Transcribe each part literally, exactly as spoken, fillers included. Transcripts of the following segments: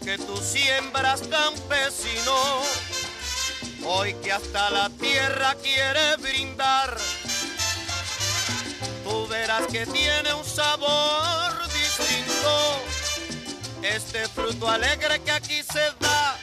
que tú siembras, campesino, hoy que hasta la tierra quiere brindar, tú verás que tiene un sabor distinto, este fruto alegre que aquí se da.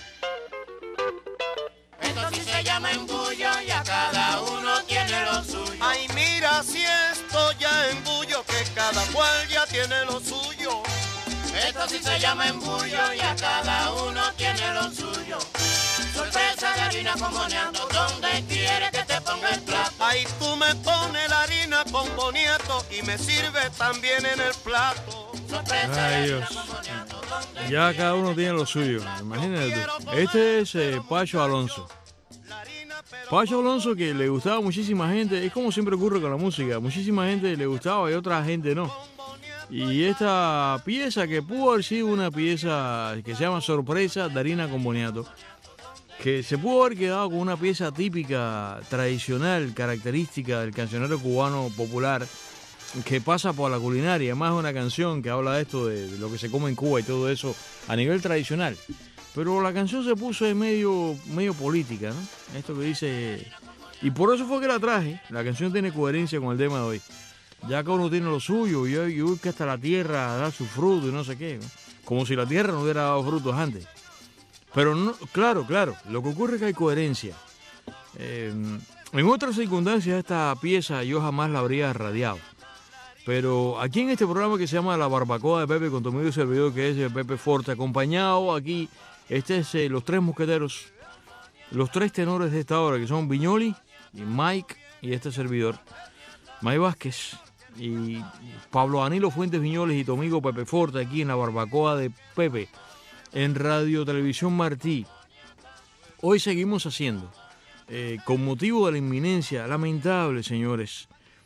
Esto sí se llama embullo y a cada uno tiene lo suyo. Ay, mira si esto ya embullo, que cada cual ya tiene lo suyo. Esto sí se llama embullo y a cada uno tiene lo suyo. Sorpresa de harina con boniato, donde quiere que te ponga el plato. Ay, tú me pones la harina con boniato y me sirve también en el plato. Sorpresa de Ay, harina Dios. con boniato, donde Ya cada uno tiene lo suyo, imagínate tú. Este es eh, Pacho Alonso. Pacho Alonso, que le gustaba a muchísima gente, es como siempre ocurre con la música, muchísima gente le gustaba y otra gente no. Y esta pieza, que pudo haber sido una pieza que se llama Sorpresa de harina con boniato, que se pudo haber quedado con una pieza típica, tradicional, característica del cancionero cubano popular, que pasa por la culinaria, más una canción que habla de esto, de lo que se come en Cuba y todo eso a nivel tradicional. Pero la canción se puso en medio, medio política, ¿no? Esto que dice... Y por eso fue que la traje. La canción tiene coherencia con el tema de hoy. Ya cada uno tiene lo suyo, y hoy, hoy que hasta la tierra da su fruto y no sé qué, ¿no? Como si la tierra no hubiera dado frutos antes. Pero no, claro, claro, lo que ocurre es que hay coherencia. Eh, en otras circunstancias esta pieza yo jamás la habría radiado. Pero aquí en este programa que se llama La Barbacoa de Pepe, con tu amigo y servidor, que es Pepe Forte, acompañado aquí, este es eh, los tres mosqueteros, los tres tenores de esta hora, que son Viñoli, y Mike y este servidor, Mike Vázquez, y Pablo Danilo Fuentes Viñoles y tu amigo Pepe Forte, aquí en La Barbacoa de Pepe, en Radio Televisión Martí. Hoy seguimos haciendo, eh, con motivo de la inminencia lamentable, señores,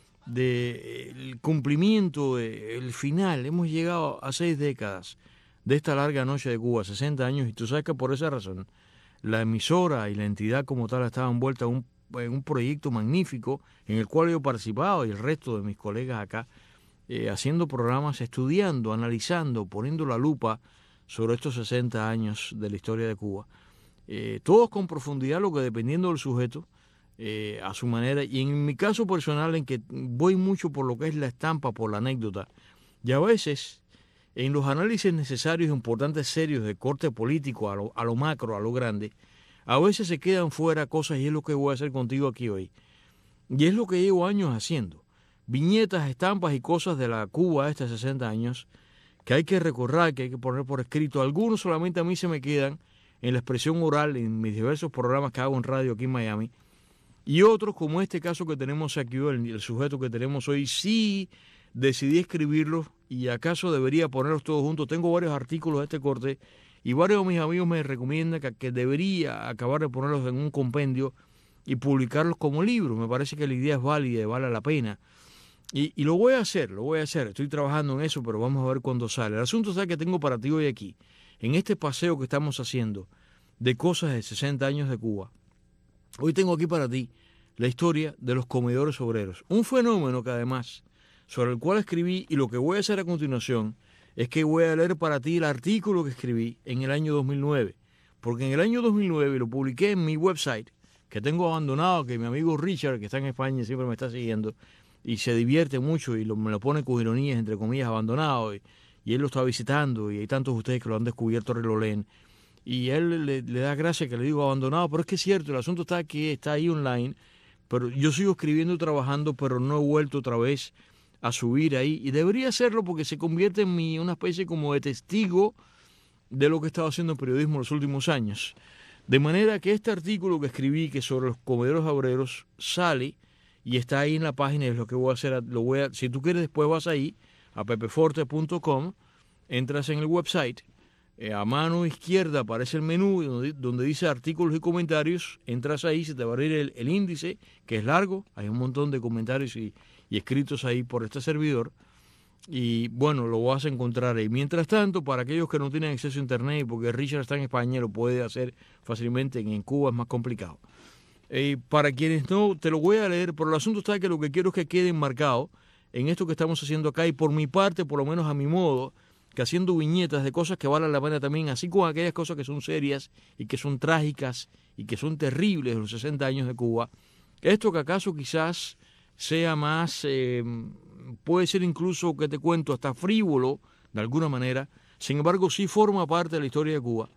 del cumplimiento, del final. Hemos llegado a seis décadas de esta larga noche de Cuba, sesenta años, y tú sabes que por esa razón la emisora y la entidad como tal estaban envueltas en un, en un proyecto magnífico en el cual yo he participado y el resto de mis colegas acá, eh, haciendo programas, estudiando, analizando, poniendo la lupa sobre estos sesenta años de la historia de Cuba. Eh, todos con profundidad, lo que dependiendo del sujeto, Eh, a su manera, y en mi caso personal, en que voy mucho por lo que es la estampa, por la anécdota, y a veces en los análisis necesarios, importantes, serios, de corte político, a lo, a lo macro, a lo grande, a veces se quedan fuera cosas, y es lo que voy a hacer contigo aquí hoy, y es lo que llevo años haciendo, viñetas, estampas y cosas de la Cuba de estos sesenta años, que hay que recordar, que hay que poner por escrito. Algunos solamente a mí se me quedan en la expresión oral, en mis diversos programas que hago en radio aquí en Miami, y otros, como este caso que tenemos aquí, el, el sujeto que tenemos hoy, sí decidí escribirlos, y acaso debería ponerlos todos juntos. Tengo varios artículos de este corte, y varios de mis amigos me recomiendan que, que debería acabar de ponerlos en un compendio y publicarlos como libros. Me parece que la idea es válida y vale la pena. Y, y lo voy a hacer, lo voy a hacer. Estoy trabajando en eso, pero vamos a ver cuándo sale. El asunto es que tengo para ti hoy aquí, en este paseo que estamos haciendo de cosas de sesenta años de Cuba. Hoy tengo aquí para ti la historia de los comedores obreros, un fenómeno que además, sobre el cual escribí, y lo que voy a hacer a continuación es que voy a leer para ti el artículo que escribí en el año dos mil nueve, porque en el año dos mil nueve lo publiqué en mi website, que tengo abandonado, que mi amigo Richard, que está en España, siempre me está siguiendo, y se divierte mucho, y lo, me lo pone con ironías, entre comillas, abandonado, y, y él lo está visitando, y hay tantos de ustedes que lo han descubierto y lo leen, y él le, le da gracia que le digo abandonado, pero es que es cierto, el asunto está aquí, está ahí online, pero yo sigo escribiendo y trabajando, pero no he vuelto otra vez a subir ahí, y debería hacerlo porque se convierte en mí una especie como de testigo de lo que he estado haciendo en periodismo en los últimos años. De manera que este artículo que escribí, que sobre los comedores obreros, sale y está ahí en la página, y es lo que voy a hacer, lo voy a, si tú quieres después vas ahí, a pepeforte punto com, entras en el website, Eh, a mano izquierda aparece el menú donde, donde dice artículos y comentarios, entras ahí, se te va a abrir el, el índice, que es largo, hay un montón de comentarios y, y escritos ahí por este servidor, y bueno, lo vas a encontrar ahí. Mientras tanto, para aquellos que no tienen acceso a internet, porque Richard está en España, lo puede hacer fácilmente, en Cuba es más complicado. Eh, para quienes no, te lo voy a leer, pero el asunto está que lo que quiero es que quede enmarcado en esto que estamos haciendo acá, y por mi parte, por lo menos a mi modo, que haciendo viñetas de cosas que valen la pena también, así como aquellas cosas que son serias y que son trágicas y que son terribles de los sesenta años de Cuba. Esto que acaso quizás sea más, eh, puede ser incluso, que te cuento, hasta frívolo de alguna manera, sin embargo sí forma parte de la historia de Cuba.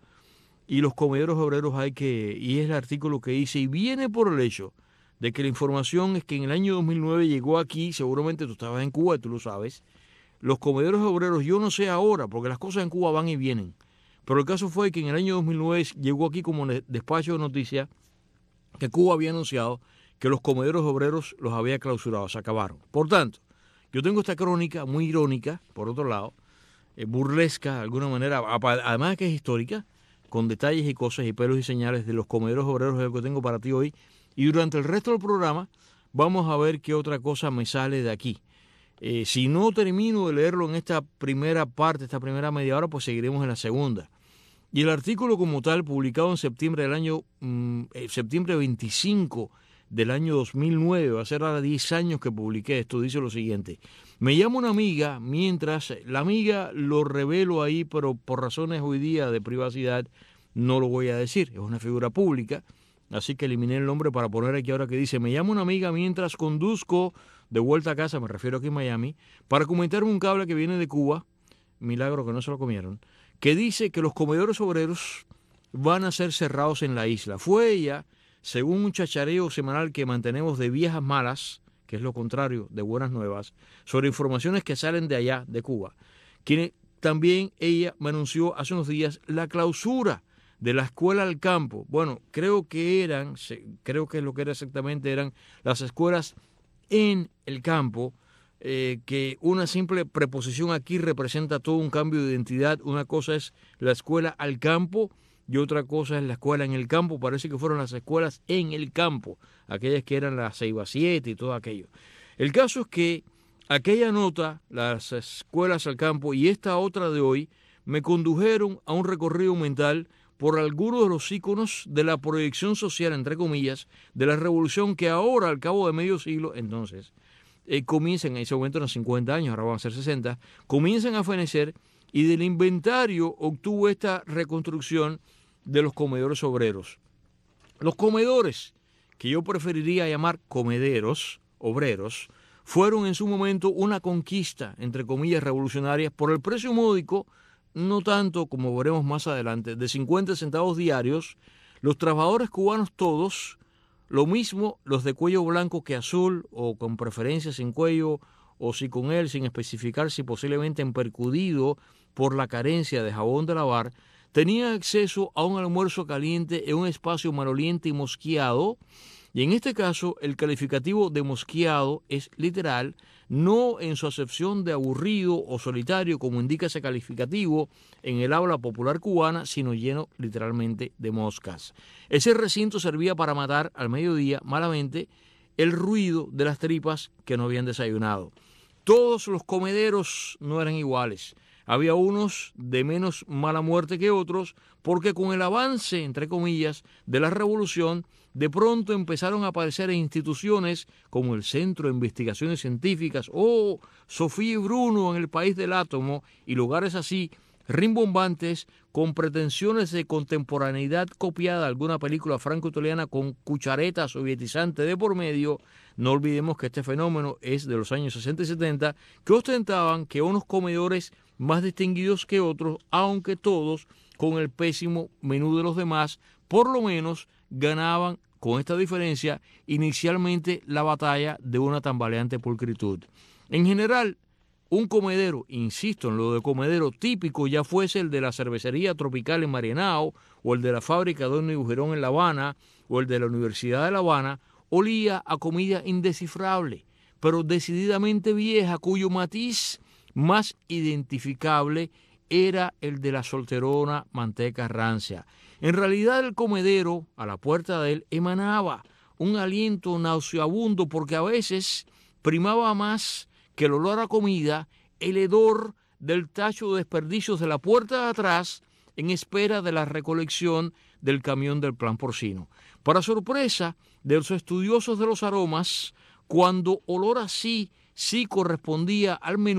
Y los comederos obreros hay que, y es el artículo que hice, y viene por el hecho de que la información es que en el año dos mil nueve llegó aquí, seguramente tú estabas en Cuba y tú lo sabes, los comederos obreros, yo no sé ahora, porque las cosas en Cuba van y vienen, pero el caso fue que en el año dos mil nueve llegó aquí como despacho de noticias que Cuba había anunciado que los comederos obreros los había clausurado, se acabaron. Por tanto, yo tengo esta crónica muy irónica, por otro lado, eh, burlesca de alguna manera, además que es histórica, con detalles y cosas y pelos y señales de los comederos obreros, es lo que tengo para ti hoy. Y durante el resto del programa vamos a ver qué otra cosa me sale de aquí. Eh, si no termino de leerlo en esta primera parte, esta primera media hora, pues seguiremos en la segunda. Y el artículo como tal, publicado en septiembre del año, mmm, eh, septiembre veinticinco del año dos mil nueve, va a ser ahora diez años que publiqué esto, dice lo siguiente. Me llama una amiga, mientras la amiga lo revelo ahí, pero por razones hoy día de privacidad no lo voy a decir, es una figura pública, así que eliminé el nombre para poner aquí ahora que dice, me llama una amiga mientras conduzco de vuelta a casa, me refiero aquí en Miami, para comentarme un cable que viene de Cuba, milagro que no se lo comieron, que dice que los comedores obreros van a ser cerrados en la isla. Fue ella, según un chachareo semanal que mantenemos de viejas malas, que es lo contrario de buenas nuevas, sobre informaciones que salen de allá, de Cuba, quien también ella me anunció hace unos días la clausura de la escuela al campo. Bueno, creo que eran, creo que lo que era exactamente eran las escuelas en el campo, eh, que una simple preposición aquí representa todo un cambio de identidad. Una cosa es la escuela al campo y otra cosa es la escuela en el campo. Parece que fueron las escuelas en el campo, aquellas que eran la Ceiba siete y todo aquello. El caso es que aquella nota, las escuelas al campo y esta otra de hoy, me condujeron a un recorrido mental por algunos de los íconos de la proyección social, entre comillas, de la revolución que ahora, al cabo de medio siglo, entonces, eh, comienzan, en ese momento eran cincuenta años, ahora van a ser sesenta, comienzan a fenecer, y del inventario obtuvo esta reconstrucción de los comedores obreros. Los comedores, que yo preferiría llamar comederos obreros, fueron en su momento una conquista, entre comillas, revolucionaria, por el precio módico, no tanto como veremos más adelante, de cincuenta centavos diarios. Los trabajadores cubanos todos, lo mismo los de cuello blanco que azul, o con preferencia sin cuello, o si con él, sin especificar si posiblemente empercudido por la carencia de jabón de lavar, tenían acceso a un almuerzo caliente en un espacio maloliente y mosqueado, y en este caso el calificativo de mosqueado es literal, no en su acepción de aburrido o solitario como indica ese calificativo en el habla popular cubana, sino lleno literalmente de moscas. Ese recinto servía para matar al mediodía, malamente, el ruido de las tripas que no habían desayunado. Todos los comederos no eran iguales. Había unos de menos mala muerte que otros, porque con el avance, entre comillas, de la revolución, de pronto empezaron a aparecer instituciones como el Centro de Investigaciones Científicas o Sofía y Bruno en el país del átomo y lugares así rimbombantes con pretensiones de contemporaneidad copiada de alguna película franco-italiana con cuchareta sovietizante de por medio. No olvidemos que este fenómeno es de los años sesenta y setenta, que ostentaban que unos comedores más distinguidos que otros, aunque todos con el pésimo menú de los demás, por lo menos ganaban con esta diferencia inicialmente la batalla de una tambaleante pulcritud. En general, un comedero, insisto en lo de comedero típico, ya fuese el de la cervecería Tropical en Marianao, o el de la fábrica Don y Bujerón en La Habana, o el de la Universidad de La Habana, olía a comida indescifrable, pero decididamente vieja, cuyo matiz más identificable era el de la solterona manteca rancia. En realidad el comedero, a la puerta de él, emanaba un aliento nauseabundo porque a veces primaba más que el olor a comida, el hedor del tacho de desperdicios de la puerta de atrás en espera de la recolección del camión del plan porcino. Para sorpresa de los estudiosos de los aromas, cuando olor así sí correspondía al menú,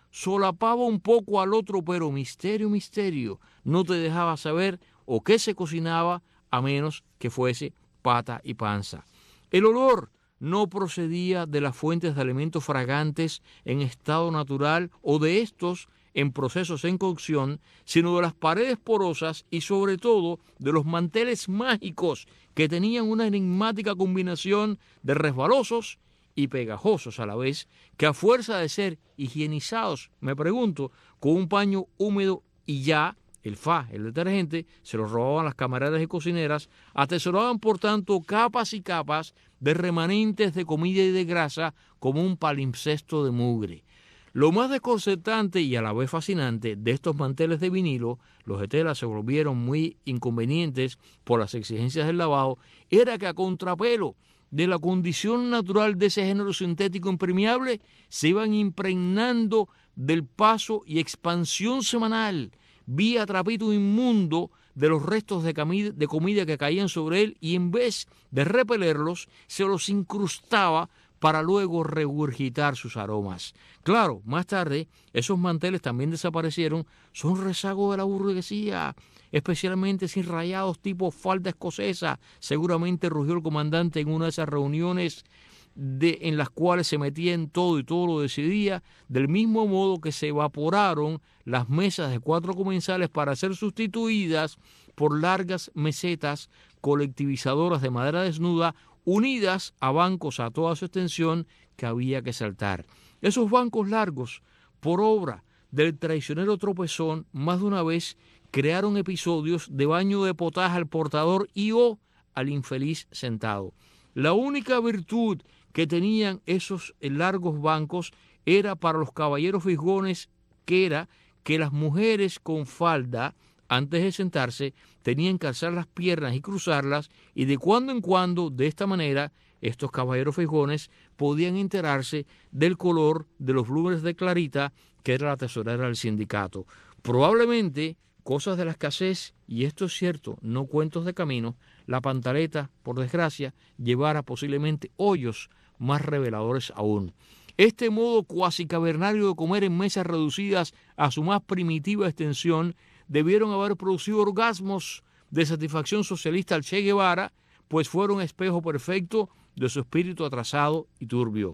solapaba un poco al otro, pero misterio, misterio, no te dejaba saber o qué se cocinaba a menos que fuese pata y panza. El olor no procedía de las fuentes de alimentos fragantes en estado natural o de estos en procesos en cocción, sino de las paredes porosas y sobre todo de los manteles mágicos que tenían una enigmática combinación de resbalosos y pegajosos a la vez, que a fuerza de ser higienizados, me pregunto, con un paño húmedo y ya el F A, el detergente, se lo robaban las camareras y cocineras, atesoraban por tanto capas y capas de remanentes de comida y de grasa como un palimpsesto de mugre. Lo más desconcertante y a la vez fascinante de estos manteles de vinilo, los de tela se volvieron muy inconvenientes por las exigencias del lavado, era que a contrapelo de la condición natural de ese género sintético impermeable, se iban impregnando del paso y expansión semanal, vía trapito inmundo de los restos de, comida, de comida que caían sobre él, y en vez de repelerlos, se los incrustaba para luego regurgitar sus aromas. Claro, más tarde, esos manteles también desaparecieron, son rezago de la burguesía, especialmente sin rayados tipo falda escocesa, seguramente rugió el comandante en una de esas reuniones de, en las cuales se metía en todo y todo lo decidía, del mismo modo que se evaporaron las mesas de cuatro comensales para ser sustituidas por largas mesetas colectivizadoras de madera desnuda, unidas a bancos a toda su extensión que había que saltar. Esos bancos largos, por obra del traicionero tropezón, más de una vez crearon episodios de baño de potaje al portador y o al infeliz sentado. La única virtud que tenían esos largos bancos era para los caballeros fisgones, que era que las mujeres con falda, antes de sentarse, tenían que alzar las piernas y cruzarlas, y de cuando en cuando, de esta manera, estos caballeros fisgones podían enterarse del color de los blúmenes de Clarita, que era la tesorera del sindicato. Probablemente, cosas de la escasez, y esto es cierto, no cuentos de camino, la pantaleta, por desgracia, llevara posiblemente hoyos más reveladores aún. Este modo cuasi cavernario de comer en mesas reducidas a su más primitiva extensión debieron haber producido orgasmos de satisfacción socialista al Che Guevara, pues fueron espejo perfecto de su espíritu atrasado y turbio.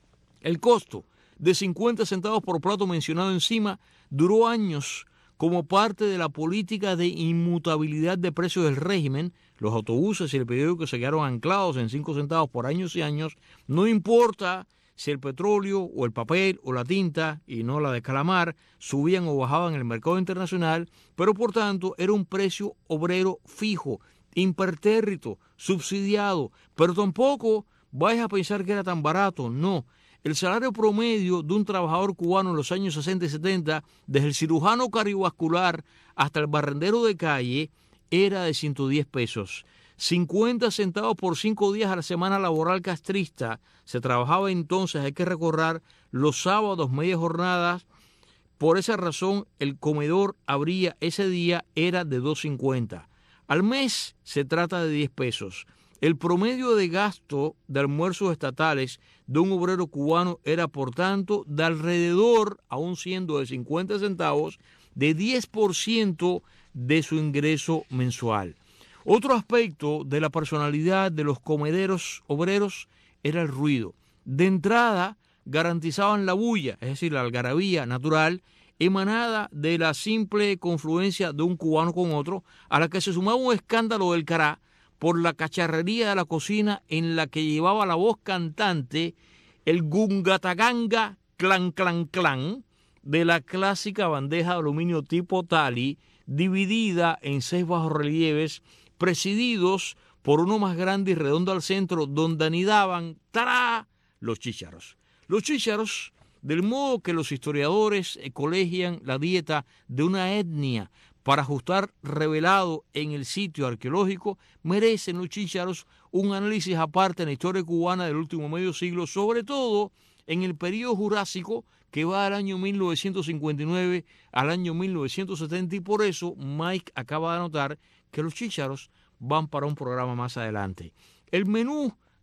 El costo de cincuenta centavos por plato mencionado encima duró años como parte de la política de inmutabilidad de precios del régimen. Los autobuses y el periódico se quedaron anclados en cinco centavos por años y años, no importa si el petróleo o el papel o la tinta, y no la de calamar, subían o bajaban en el mercado internacional, pero por tanto era un precio obrero fijo, impertérrito, subsidiado, pero tampoco vayas a pensar que era tan barato, no. El salario promedio de un trabajador cubano en los años sesenta y setenta, desde el cirujano cardiovascular hasta el barrendero de calle, era de ciento diez pesos. cincuenta centavos por cinco días a la semana laboral castrista. Se trabajaba entonces, hay que recordar, los sábados, media jornadas. Por esa razón, el comedor abría ese día, era de dos cincuenta. Al mes se trata de diez pesos. El promedio de gasto de almuerzos estatales de un obrero cubano era, por tanto, de alrededor, aún siendo de cincuenta centavos, de diez por ciento de su ingreso mensual. Otro aspecto de la personalidad de los comederos obreros era el ruido. De entrada, garantizaban la bulla, es decir, la algarabía natural, emanada de la simple confluencia de un cubano con otro, a la que se sumaba un escándalo del cará por la cacharrería de la cocina en la que llevaba la voz cantante el gungataganga clan clan clan de la clásica bandeja de aluminio tipo tali, dividida en seis bajorrelieves, presididos por uno más grande y redondo al centro, donde anidaban, ¡tará!, los chícharos. Los chícharos, del modo que los historiadores colegian la dieta de una etnia para ajustar revelado en el sitio arqueológico, merecen los chícharos un análisis aparte en la historia cubana del último medio siglo, sobre todo en el periodo jurásico que va del año mil novecientos cincuenta y nueve al año mil novecientos setenta, y por eso Mike acaba de anotar que los chícharos van para un programa más adelante. El menú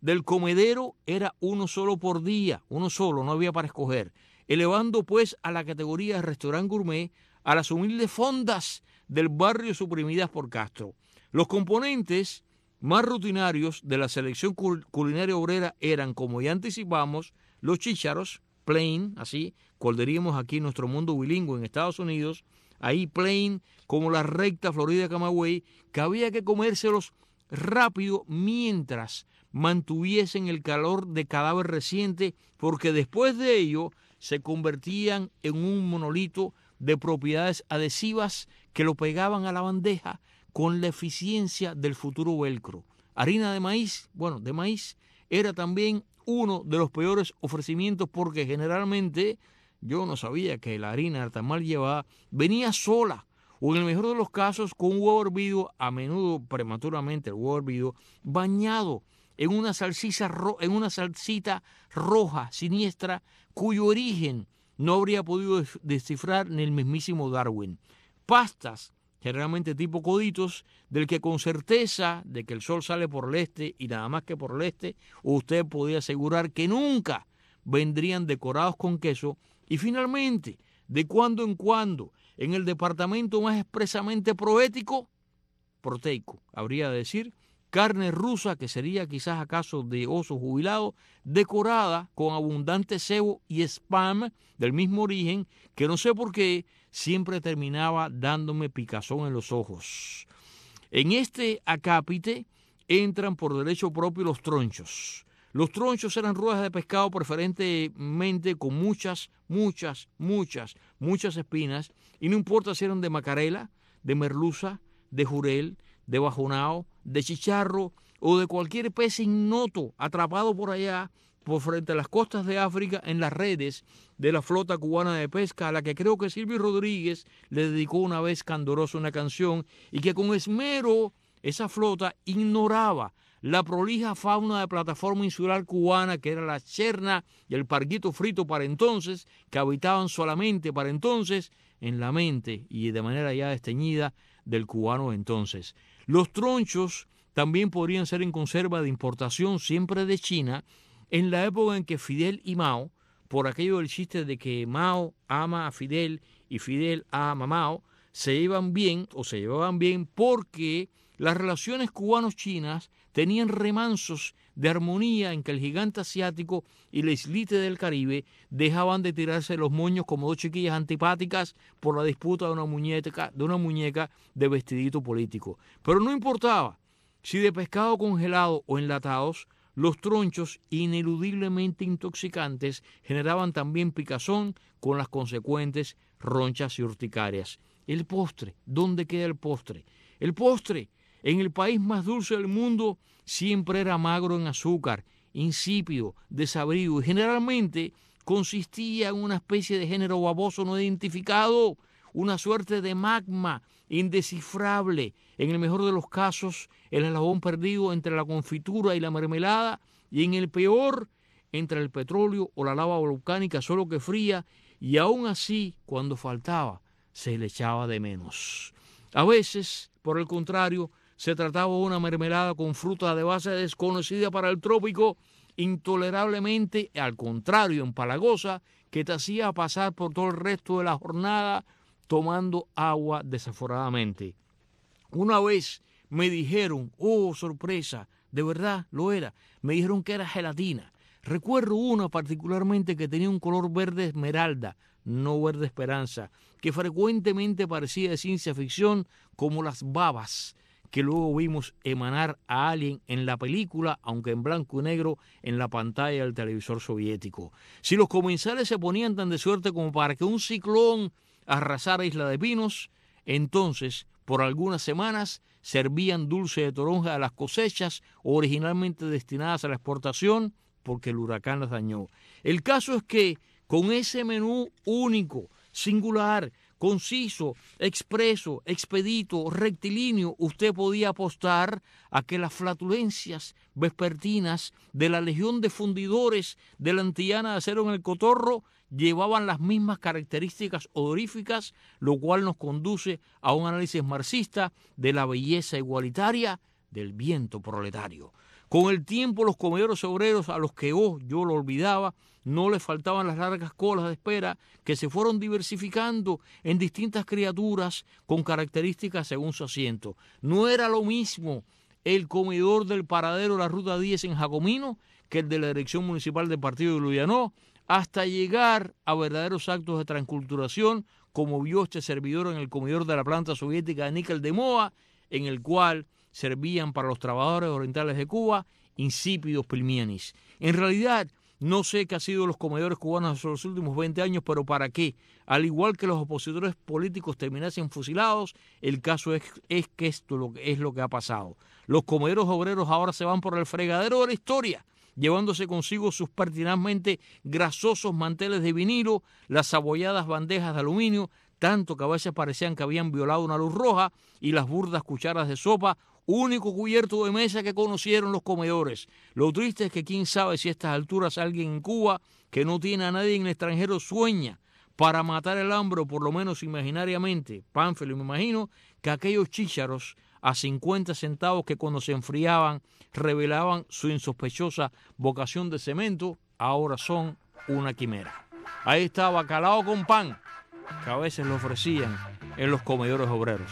del comedero era uno solo por día, uno solo, no había para escoger, elevando pues a la categoría de restaurant gourmet a las humildes fondas del barrio suprimidas por Castro. Los componentes más rutinarios de la selección cul culinaria obrera eran, como ya anticipamos, los chícharos, plain, así, cual diríamos aquí en nuestro mundo bilingüe en Estados Unidos, ahí plain, como la recta Florida Camagüey, que había que comérselos rápido mientras mantuviesen el calor de cadáver reciente, porque después de ello se convertían en un monolito de propiedades adhesivas que lo pegaban a la bandeja con la eficiencia del futuro velcro. Harina de maíz, bueno, de maíz, era también uno de los peores ofrecimientos porque generalmente, yo no sabía que la harina tan mal llevada, venía sola o en el mejor de los casos con un huevo hervido, a menudo prematuramente el huevo hervido, bañado en una salsita, ro en una salsita roja, siniestra, cuyo origen no habría podido descifrar ni el mismísimo Darwin. Pastas, generalmente tipo coditos, del que con certeza de que el sol sale por el este y nada más que por el este, usted podía asegurar que nunca vendrían decorados con queso. Y finalmente, de cuando en cuando, en el departamento más expresamente proético, proteico, habría de decir, carne rusa, que sería quizás acaso de oso jubilado, decorada con abundante cebo y spam del mismo origen, que no sé por qué siempre terminaba dándome picazón en los ojos. En este acápite entran por derecho propio los tronchos. Los tronchos eran ruedas de pescado preferentemente con muchas, muchas, muchas, muchas espinas, y no importa si eran de macarela, de merluza, de jurel, de bajonao, de chicharro o de cualquier pez ignoto atrapado por allá por frente a las costas de África en las redes de la flota cubana de pesca, a la que creo que Silvio Rodríguez le dedicó una vez candorosa una canción, y que con esmero esa flota ignoraba la prolija fauna de plataforma insular cubana, que era la cherna y el parguito frito para entonces, que habitaban solamente para entonces en la mente y de manera ya desteñida del cubano de entonces. Los tronchos también podrían ser en conserva de importación siempre de China, en la época en que Fidel y Mao, por aquello del chiste de que Mao ama a Fidel y Fidel ama a Mao, se llevan bien o se llevaban bien porque las relaciones cubanos-chinas tenían remansos de armonía en que el gigante asiático y la islita del Caribe dejaban de tirarse los moños como dos chiquillas antipáticas por la disputa de una muñeca de, una muñeca de vestidito político. Pero no importaba si de pescado congelado o enlatados, los tronchos, ineludiblemente intoxicantes, generaban también picazón con las consecuentes ronchas y urticarias. El postre, ¿dónde queda el postre? El postre, en el país más dulce del mundo, siempre era magro en azúcar, insípido, desabrido y generalmente consistía en una especie de género baboso no identificado, una suerte de magma indescifrable, en el mejor de los casos el eslabón perdido entre la confitura y la mermelada, y en el peor entre el petróleo o la lava volcánica solo que fría, y aún así cuando faltaba se le echaba de menos. A veces, por el contrario, se trataba de una mermelada con fruta de base desconocida para el trópico, intolerablemente, al contrario, empalagosa, que te hacía pasar por todo el resto de la jornada tomando agua desaforadamente. Una vez me dijeron, oh, sorpresa, de verdad lo era, me dijeron que era gelatina. Recuerdo una particularmente que tenía un color verde esmeralda, no verde esperanza, que frecuentemente parecía de ciencia ficción, como las babas que luego vimos emanar a alguien en la película, aunque en blanco y negro, en la pantalla del televisor soviético. Si los comensales se ponían tan de suerte como para que un ciclón arrasara Isla de Pinos, entonces, por algunas semanas, servían dulce de toronja a las cosechas originalmente destinadas a la exportación, porque el huracán las dañó. El caso es que con ese menú único, singular, conciso, expreso, expedito, rectilíneo, usted podía apostar a que las flatulencias vespertinas de la legión de fundidores de la antillana de acero en el cotorro llevaban las mismas características odoríficas, lo cual nos conduce a un análisis marxista de la belleza igualitaria del viento proletario. Con el tiempo, los comedores obreros, a los que oh, yo lo olvidaba, no les faltaban las largas colas de espera que se fueron diversificando en distintas criaturas con características según su asiento. No era lo mismo el comedor del paradero de la Ruta diez en Jacomino que el de la dirección municipal del partido de Luyanó, hasta llegar a verdaderos actos de transculturación, como vio este servidor en el comedor de la planta soviética de níquel de Moa, en el cual servían para los trabajadores orientales de Cuba insípidos pilmianis. En realidad, no sé qué ha sido los comedores cubanos en los últimos veinte años, pero para qué, al igual que los opositores políticos terminasen fusilados, el caso es, es que esto lo, es lo que ha pasado. Los comederos obreros ahora se van por el fregadero de la historia, llevándose consigo sus pertinazmente grasosos manteles de vinilo, las abolladas bandejas de aluminio, tanto que a veces parecían que habían violado una luz roja, y las burdas cucharas de sopa, único cubierto de mesa que conocieron los comedores. Lo triste es que quién sabe si a estas alturas alguien en Cuba que no tiene a nadie en el extranjero sueña para matar el hambre, o por lo menos imaginariamente, Pánfilo, me imagino, que aquellos chícharos a cincuenta centavos que cuando se enfriaban revelaban su insospechosa vocación de cemento, ahora son una quimera. Ahí está bacalao con pan, que a veces lo ofrecían en los comedores obreros.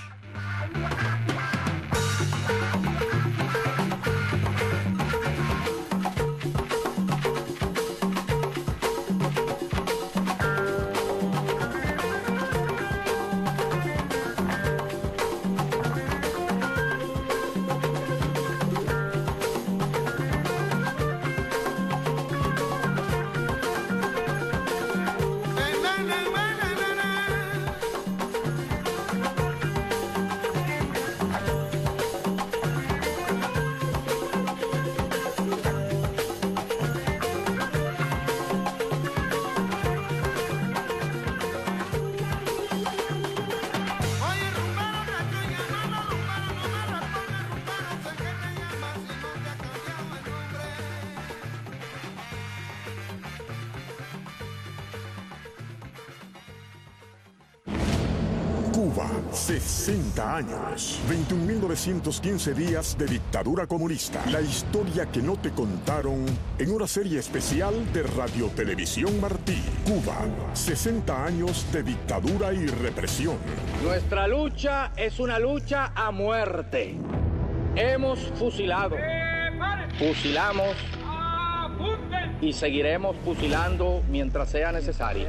Cuba, sesenta años, veintiún mil novecientos quince días de dictadura comunista. La historia que no te contaron en una serie especial de Radio Televisión Martí. Cuba, sesenta años de dictadura y represión. Nuestra lucha es una lucha a muerte. Hemos fusilado, fusilamos y seguiremos fusilando mientras sea necesario.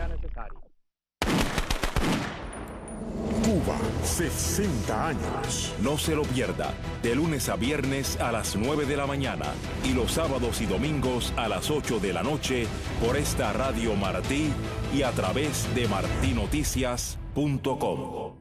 Cuba, sesenta años. No se lo pierda, de lunes a viernes a las nueve de la mañana y los sábados y domingos a las ocho de la noche por esta Radio Martí y a través de martí noticias punto com.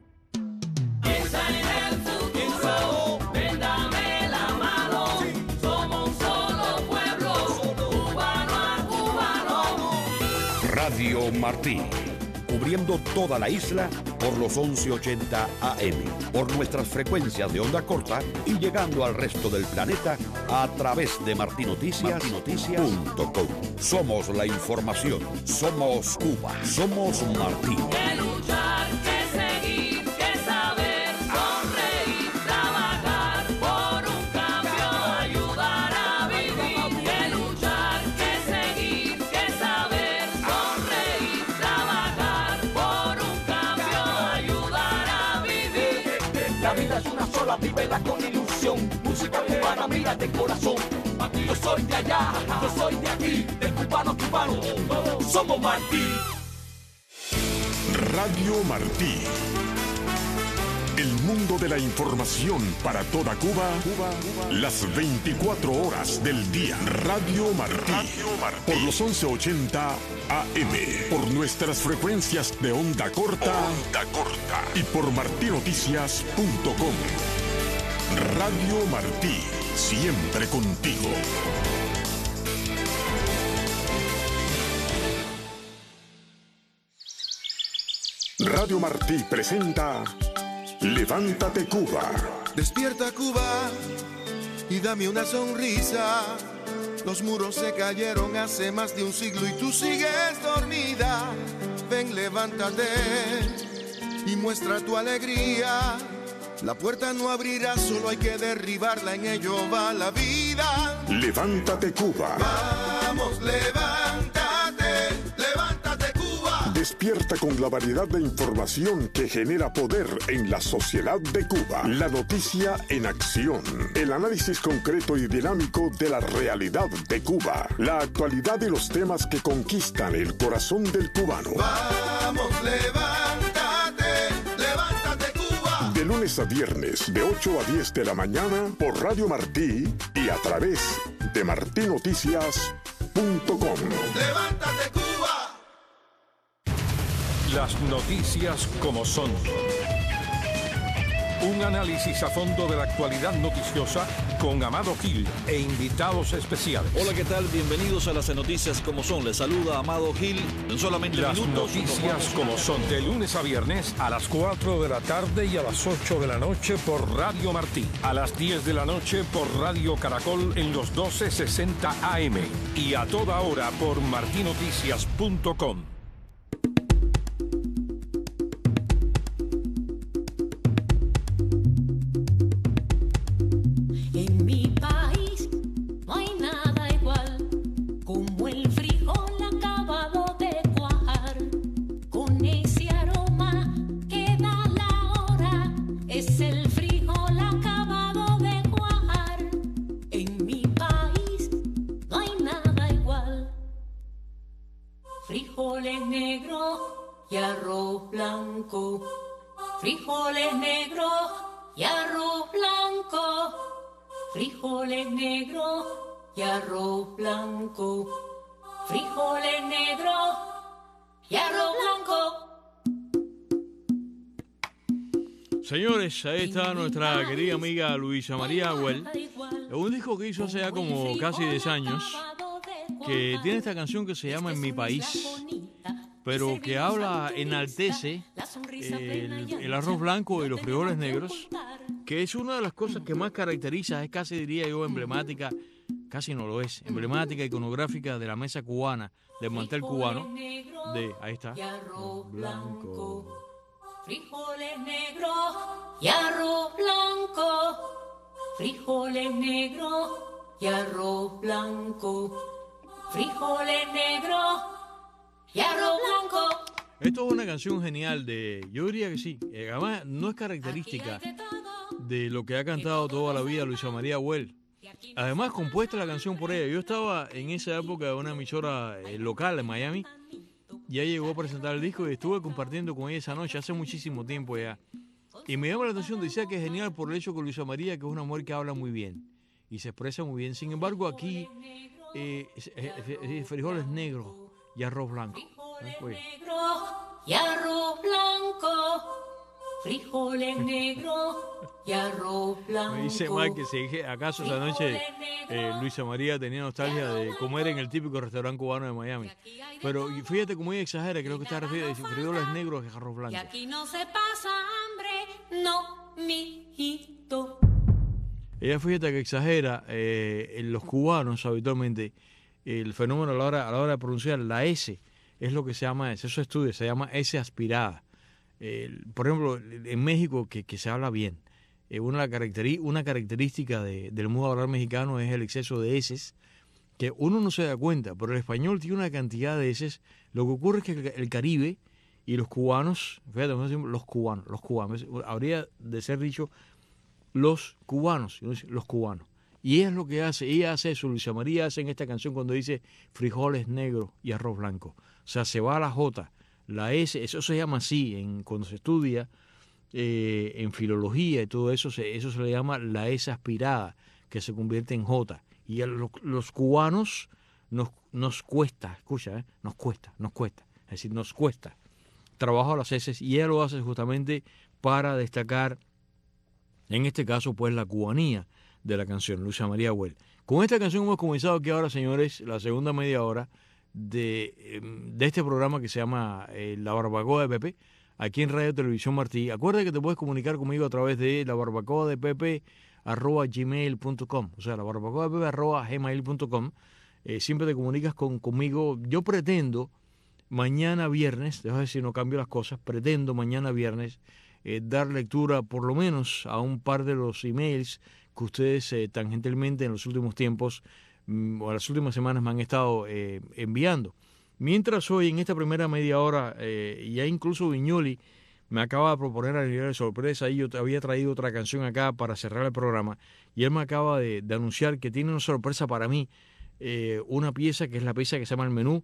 Radio Martí, cubriendo toda la isla por los once ochenta A M, por nuestras frecuencias de onda corta y llegando al resto del planeta a través de martí noticias punto com. Somos la información, somos Cuba, somos Martí. Que luchar, que seguir, que saber, sonreír, trabajar por un cambio, ayudar a vivir. Que luchar, que seguir, que saber, sonreír, trabajar por un cambio, ayudar a vivir. La vida es una sola, vívela con ilusión. Música cubana, mira de corazón. Yo soy de allá, yo soy de aquí, del cubano cubano, somos Martí. Radio Martí. El mundo de la información para toda Cuba, Cuba, Cuba. Las veinticuatro horas del día. Radio Martí. Radio Martí. Por los once ochenta A M. Por nuestras frecuencias de onda corta. Onda corta. Y por martí noticias punto com. Radio Martí. Siempre contigo. Radio Martí presenta Levántate Cuba. Despierta Cuba y dame una sonrisa. Los muros se cayeron hace más de un siglo y tú sigues dormida. Ven, levántate y muestra tu alegría. La puerta no abrirá, solo hay que derribarla, en ello va la vida. vida. Levántate, Cuba. Vamos, levántate, levántate, Cuba. Despierta con la variedad de información que genera poder en la sociedad de Cuba. La noticia en acción. El análisis concreto y dinámico de la realidad de Cuba. La actualidad y los temas que conquistan el corazón del cubano. Vamos, levántate, levántate, Cuba. De lunes a viernes, de ocho a diez de la mañana, por Radio Martí y a través de martí noticias punto com. Levántate, Cuba. Las noticias como son. Un análisis a fondo de la actualidad noticiosa con Amado Gil e invitados especiales. Hola, ¿qué tal? Bienvenidos a las noticias como son. Les saluda Amado Gil. En solamente las minutos. Noticias como son. De lunes a viernes a las cuatro de la tarde y a las ocho de la noche por Radio Martí. A las diez de la noche por Radio Caracol en los doce sesenta A M. Y a toda hora por martí noticias punto com. Frijoles negros y arroz blanco, frijoles negros y arroz blanco, frijoles negros y arroz blanco, frijoles negros y arroz blanco. Señores, ahí está nuestra querida amiga Luisa María Agüel, un disco que hizo hace ya como casi diez años, que tiene esta canción que se llama En mi país, pero que habla, enaltece el, el arroz blanco y los frijoles negros, que es una de las cosas que más caracteriza, es casi diría yo emblemática, casi no lo es, emblemática, iconográfica de la mesa cubana, del mantel cubano, de, ahí está, blanco. Frijoles negros y arroz blanco, frijoles negros y arroz blanco, frijoles negros y arroz blanco. Esto es una canción genial de, yo diría que sí, además no es característica de lo que ha cantado toda la vida Luisa María Agüel. Además compuesta la canción por ella. Yo estaba en esa época de una emisora local en Miami. Ya llegó a presentar el disco y estuve compartiendo con ella esa noche, hace muchísimo tiempo ya. Y me llama la atención, decía que es genial por el hecho que Luisa María, que es una mujer que habla muy bien y se expresa muy bien. Sin embargo, aquí eh, es, es, es frijoles negros y arroz blanco. ¿Eh? Frijoles negros y arroz blanco, frijoles negros y arroz blanco. Me dice Mike que si acaso esa noche eh, Luisa María tenía nostalgia de comer en el típico restaurante cubano de Miami. Pero fíjate cómo ella exagera, creo que está refiriendo a frijoles negros y arroz blanco. Y aquí no se pasa hambre, no, mijito. Ella fíjate que exagera eh, en los cubanos habitualmente el fenómeno a la hora, a la hora de pronunciar la S, es lo que se llama, eso se estudia, se llama S aspirada. Eh, por ejemplo, en México que, que se habla bien. Eh, una, caracteri una característica de, del modo de hablar mexicano es el exceso de eses, que uno no se da cuenta, pero el español tiene una cantidad de eses. Lo que ocurre es que el Caribe y los cubanos, fíjate, los cubanos, los cubanos, habría de ser dicho los cubanos, los cubanos. Y ella es lo que hace, ella hace eso, Luisa María hace en esta canción cuando dice frijoles negros y arroz blanco. O sea, se va a la J, la S, eso se llama así, en, cuando se estudia eh, en filología y todo eso, se, eso se le llama la S aspirada, que se convierte en J. Y a los, los cubanos nos, nos cuesta, escucha, eh, nos cuesta, nos cuesta, es decir, nos cuesta trabajo a las S, y ella lo hace justamente para destacar, en este caso, pues la cubanía de la canción, Luisa María Agüel. Con esta canción hemos comenzado aquí ahora, señores, la segunda media hora de, de este programa que se llama eh, La Barbacoa de Pepe, aquí en Radio Televisión Martí. Acuérdate que te puedes comunicar conmigo a través de la barbacoa de Pepe arroba gmail punto com, o sea, la barbacoa de Pepe arroba gmail punto com. Eh, siempre te comunicas con, conmigo. Yo pretendo mañana viernes, déjame ver si no cambio las cosas, pretendo mañana viernes Eh, dar lectura por lo menos a un par de los emails que ustedes eh, tan gentilmente en los últimos tiempos mm, o en las últimas semanas me han estado eh, enviando. Mientras hoy, en esta primera media hora, eh, ya incluso Viñoli me acaba de proponer a nivel de sorpresa, y yo te había traído otra canción acá para cerrar el programa, y él me acaba de, de anunciar que tiene una sorpresa para mí, eh, una pieza que es la pieza que se llama El Menú,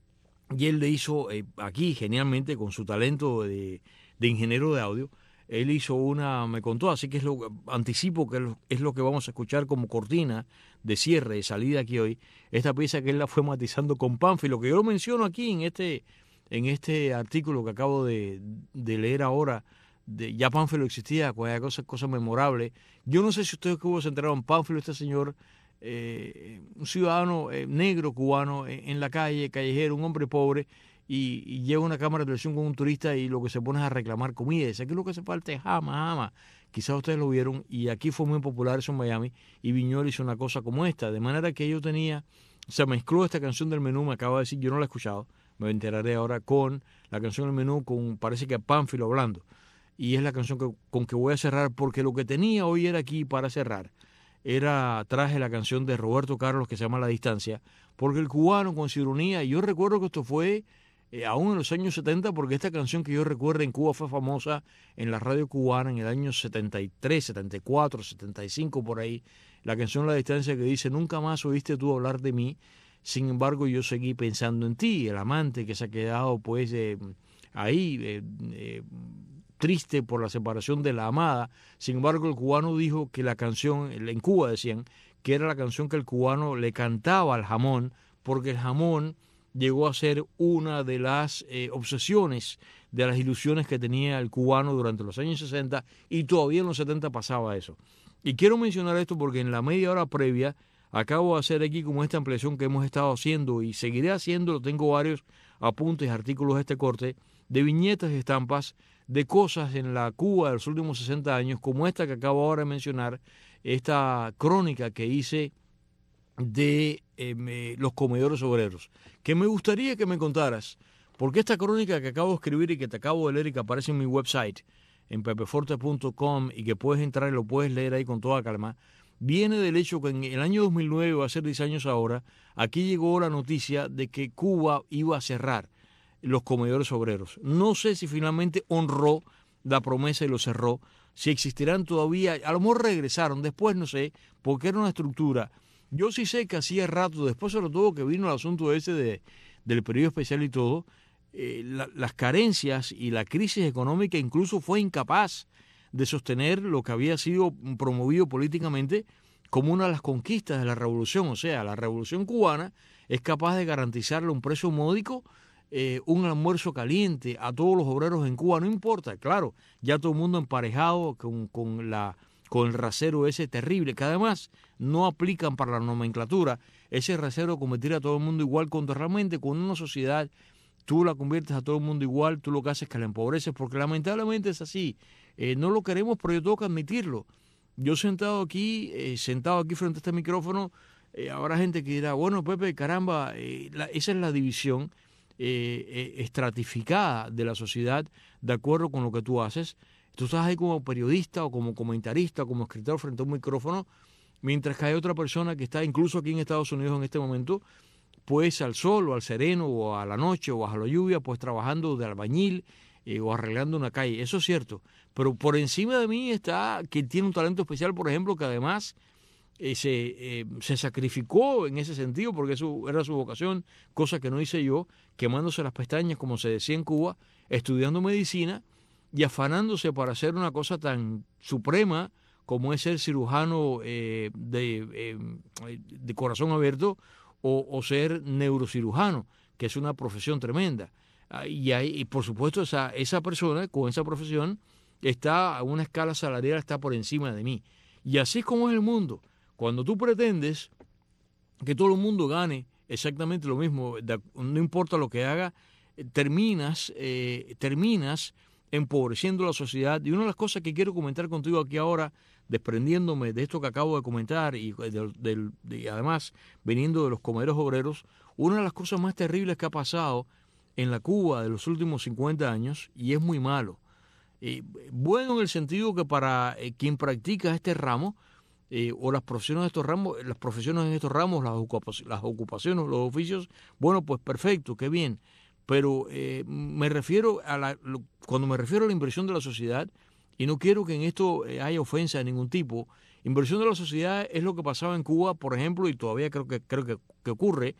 y él le hizo eh, aquí, genialmente, con su talento de, de ingeniero de audio, él hizo una, me contó, así que es lo anticipo que es lo, es lo que vamos a escuchar como cortina de cierre, de salida aquí hoy, esta pieza que él la fue matizando con Pánfilo, que yo lo menciono aquí en este, en este artículo que acabo de, de leer ahora, de, ya Pánfilo existía, cualquier cosa, cosa memorable. Yo no sé si ustedes que se enteraron, Pánfilo, este señor, eh, un ciudadano eh, negro cubano en, en la calle, callejero, un hombre pobre, y, y lleva una cámara de televisión con un turista y lo que se pone es a reclamar comida. Dice, aquí lo que hace falta es jama, jama. Quizás ustedes lo vieron, y aquí fue muy popular eso en Miami, y Viñoli hizo una cosa como esta, de manera que yo tenía, se mezcló esta canción del Menú, me acaba de decir, yo no la he escuchado, me enteraré ahora, con la canción del Menú, con parece que Pánfilo hablando, y es la canción que, con que voy a cerrar, porque lo que tenía hoy era aquí para cerrar, era, traje la canción de Roberto Carlos que se llama La Distancia, porque el cubano con su ironía, yo recuerdo que esto fue eh, aún en los años setenta, porque esta canción que yo recuerdo en Cuba fue famosa en la radio cubana en el año setenta y tres, setenta y cuatro, setenta y cinco, por ahí, la canción La Distancia, que dice, nunca más oíste tú hablar de mí, sin embargo yo seguí pensando en ti, el amante que se ha quedado pues eh, ahí, eh, eh, triste por la separación de la amada. Sin embargo, el cubano dijo que la canción, en Cuba decían, que era la canción que el cubano le cantaba al jamón, porque el jamón llegó a ser una de las eh, obsesiones, de las ilusiones que tenía el cubano durante los años sesenta, y todavía en los setenta pasaba eso. Y quiero mencionar esto porque en la media hora previa acabo de hacer aquí como esta ampliación que hemos estado haciendo y seguiré haciendo, tengo varios apuntes, artículos de este corte, de viñetas y estampas, de cosas en la Cuba de los últimos sesenta años, como esta que acabo ahora de mencionar, esta crónica que hice de eh, me, los comedores obreros, que me gustaría que me contaras, porque esta crónica que acabo de escribir y que te acabo de leer y que aparece en mi website, en pepeforte punto com, y que puedes entrar y lo puedes leer ahí con toda calma, viene del hecho que en el año dos mil nueve, va a ser diez años ahora, aquí llegó la noticia de que Cuba iba a cerrar los comedores obreros. No sé si finalmente honró la promesa y lo cerró, si existirán todavía, a lo mejor regresaron, después no sé, porque era una estructura. Yo sí sé que hacía rato, después sobre todo que vino el asunto ese de, del periodo especial y todo, eh, la, las carencias y la crisis económica incluso fue incapaz de sostener lo que había sido promovido políticamente como una de las conquistas de la revolución. O sea, la revolución cubana es capaz de garantizarle un precio módico, eh, un almuerzo caliente a todos los obreros en Cuba, no importa, claro, ya todo el mundo emparejado con, con, la, con el rasero ese terrible, que además no aplican para la nomenclatura, ese rasero convertir a todo el mundo igual, cuando realmente con una sociedad tú la conviertes a todo el mundo igual, tú lo que haces es que la empobreces, porque lamentablemente es así. Eh, no lo queremos, pero yo tengo que admitirlo. Yo sentado aquí, eh, sentado aquí frente a este micrófono, eh, habrá gente que dirá, bueno, Pepe, caramba, eh, la, esa es la división eh, eh, estratificada de la sociedad de acuerdo con lo que tú haces. Tú estás ahí como periodista o como comentarista o como escritor frente a un micrófono, mientras que hay otra persona que está incluso aquí en Estados Unidos en este momento, pues al sol o al sereno o a la noche o bajo la lluvia, pues trabajando de albañil eh, o arreglando una calle. Eso es cierto. Pero por encima de mí está quien tiene un talento especial, por ejemplo, que además eh, se, eh, se sacrificó en ese sentido porque eso era su vocación, cosa que no hice yo, quemándose las pestañas, como se decía en Cuba, estudiando medicina y afanándose para hacer una cosa tan suprema como es ser cirujano eh, de, eh, de corazón abierto o, o ser neurocirujano, que es una profesión tremenda. Y, hay, y por supuesto esa, esa persona con esa profesión está a una escala salarial, está por encima de mí. Y así es como es el mundo. Cuando tú pretendes que todo el mundo gane exactamente lo mismo, no importa lo que haga, terminas, eh, terminas empobreciendo la sociedad. Y una de las cosas que quiero comentar contigo aquí ahora, desprendiéndome de esto que acabo de comentar y de, de, de, además viniendo de los comederos obreros, una de las cosas más terribles que ha pasado en la Cuba de los últimos cincuenta años, y es muy malo. Eh, bueno en el sentido que para eh, quien practica este ramo, eh, o las profesiones de estos ramos, las profesiones en estos ramos, las, ocupaciones, las ocupaciones, los oficios, bueno, pues perfecto, qué bien. Pero eh, me refiero a la, lo, cuando me refiero a la inversión de la sociedad, y no quiero que en esto eh, haya ofensa de ningún tipo, inversión de la sociedad es lo que pasaba en Cuba, por ejemplo, y todavía creo que, creo que, que ocurre,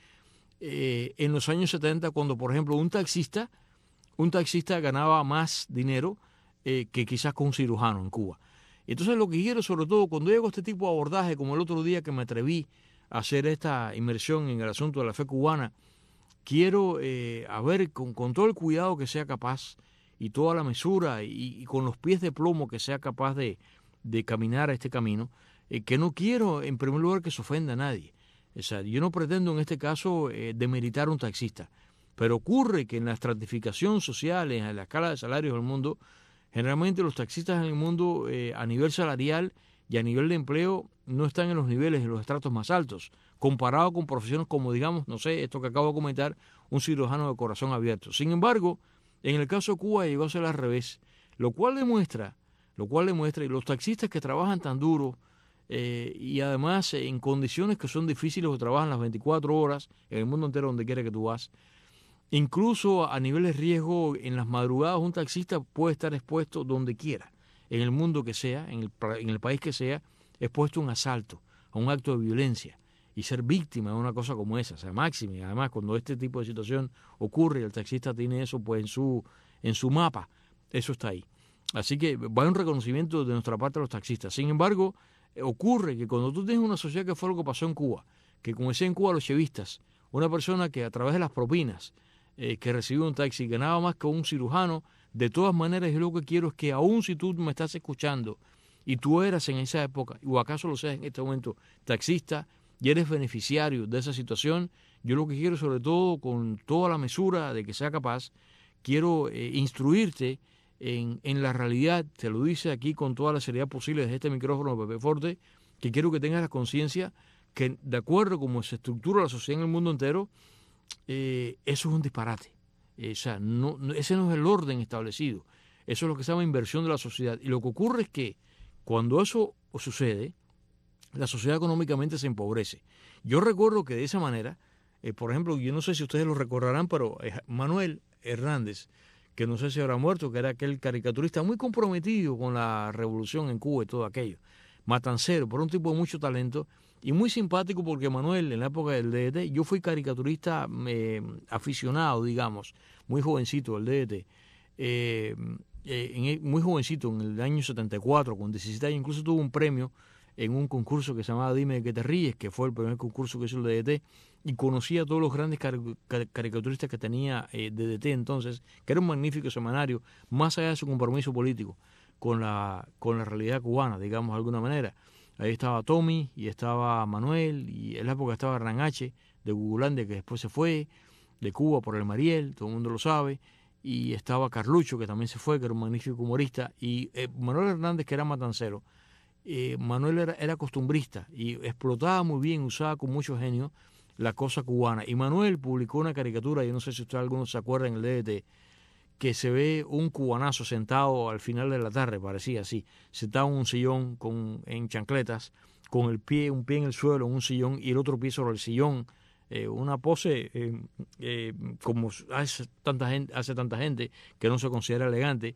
eh, en los años setenta, cuando, por ejemplo, un taxista, un taxista ganaba más dinero eh, que quizás con un cirujano en Cuba. Entonces lo que quiero, sobre todo, cuando llego a este tipo de abordaje, como el otro día que me atreví a hacer esta inmersión en el asunto de la fe cubana, quiero, eh, a ver, con, con todo el cuidado que sea capaz y toda la mesura y, y con los pies de plomo que sea capaz de, de caminar a este camino, eh, que no quiero, en primer lugar, que se ofenda a nadie. O sea, yo no pretendo en este caso eh, demeritar a un taxista, pero ocurre que en la estratificación social, en la escala de salarios del mundo, generalmente los taxistas en el mundo eh, a nivel salarial y a nivel de empleo no están en los niveles, en los estratos más altos, comparado con profesiones como, digamos, no sé, esto que acabo de comentar, un cirujano de corazón abierto. Sin embargo, en el caso de Cuba llegó a ser al revés, lo cual demuestra, lo cual demuestra, y los taxistas que trabajan tan duro eh, y además eh, en condiciones que son difíciles o trabajan las veinticuatro horas en el mundo entero donde quiera que tú vas, incluso a nivel de riesgo en las madrugadas un taxista puede estar expuesto donde quiera, en el mundo que sea, en el, en el país que sea, expuesto a un asalto, a un acto de violencia y ser víctima de una cosa como esa, o sea, máxima. Y además cuando este tipo de situación ocurre y el taxista tiene eso pues en su, en su mapa, eso está ahí. Así que va un reconocimiento de nuestra parte a los taxistas. Sin embargo, ocurre que cuando tú tienes una sociedad, que fue lo que pasó en Cuba, que como decía en Cuba los chevistas, una persona que a través de las propinas eh, que recibió un taxi ganaba más que un cirujano, de todas maneras yo lo que quiero es que aún si tú me estás escuchando y tú eras en esa época, o acaso lo seas en este momento, taxista, y eres beneficiario de esa situación, yo lo que quiero, sobre todo con toda la mesura de que sea capaz, quiero eh, instruirte en, en la realidad, te lo dice aquí con toda la seriedad posible desde este micrófono de Pepe Forte, que quiero que tengas la conciencia que de acuerdo como se estructura la sociedad en el mundo entero, eh, eso es un disparate. Eh, o sea, no, no, ese no es el orden establecido. Eso es lo que se llama inversión de la sociedad. Y lo que ocurre es que cuando eso sucede, la sociedad económicamente se empobrece. Yo recuerdo que de esa manera, eh, por ejemplo, yo no sé si ustedes lo recordarán, pero eh, Manuel Hernández, que no sé si habrá muerto, que era aquel caricaturista muy comprometido con la revolución en Cuba y todo aquello, matancero, pero un tipo de mucho talento y muy simpático, porque Manuel, en la época del D D T, yo fui caricaturista eh, aficionado, digamos, muy jovencito del D D T, eh, eh, en, muy jovencito, en el año setenta y cuatro, con diecisiete años, incluso tuvo un premio en un concurso que se llamaba Dime de qué te ríes, que fue el primer concurso que hizo el D D T, y conocía a todos los grandes car car caricaturistas que tenía eh, D D T entonces, que era un magnífico semanario, más allá de su compromiso político con la, con la realidad cubana, digamos de alguna manera. Ahí estaba Tommy y estaba Manuel, y en la época estaba Hernán H. de Gugulandia, que después se fue de Cuba por el Mariel, todo el mundo lo sabe, y estaba Carlucho, que también se fue, que era un magnífico humorista, y eh, Manuel Hernández, que era matancero. Eh, Manuel era, era costumbrista y explotaba muy bien, usaba con mucho genio la cosa cubana. Y Manuel publicó una caricatura, yo no sé si ustedes algunos se acuerdan, en el D D T, que se ve un cubanazo sentado al final de la tarde, parecía así, sentado en un sillón con, en chancletas, con el pie, un pie en el suelo, en un sillón, y el otro pie sobre el sillón, eh, una pose eh, eh, como hace tanta gente, hace tanta gente que no se considera elegante,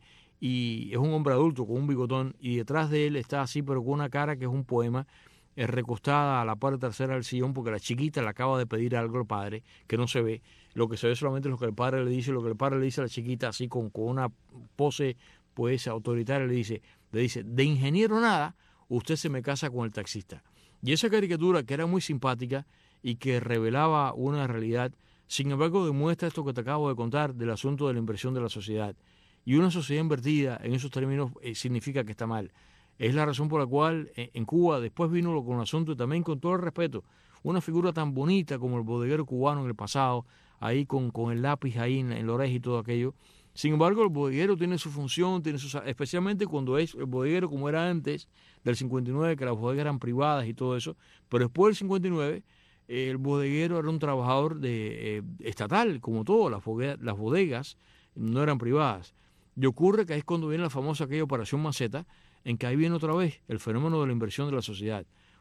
y es un hombre adulto con un bigotón, y detrás de él está así, pero con una cara que es un poema, eh, recostada a la parte trasera del sillón, porque la chiquita le acaba de pedir algo al padre, que no se ve. Lo que se ve solamente es lo que el padre le dice, lo que el padre le dice a la chiquita, así con, con una pose pues autoritaria, le dice, le dice, de ingeniero nada, usted se me casa con el taxista. Y esa caricatura, que era muy simpática y que revelaba una realidad, sin embargo demuestra esto que te acabo de contar del asunto de la inversión de la sociedad. Y una sociedad invertida en esos términos eh, significa que está mal. Es la razón por la cual eh, en Cuba después vino lo con el asunto, y también con todo el respeto, una figura tan bonita como el bodeguero cubano en el pasado, ahí con, con el lápiz ahí en, en la oreja y todo aquello. Sin embargo, el bodeguero tiene su función, tiene sus, especialmente cuando es el bodeguero como era antes del cincuenta y nueve, que las bodegas eran privadas y todo eso, pero después del cincuenta y nueve, eh, el bodeguero era un trabajador de, eh, estatal, como todo, las bodegas, las bodegas no eran privadas. Y ocurre que ahí es cuando viene la famosa aquella operación Maceta, en que ahí viene otra vez el fenómeno de la inversión de la sociedad.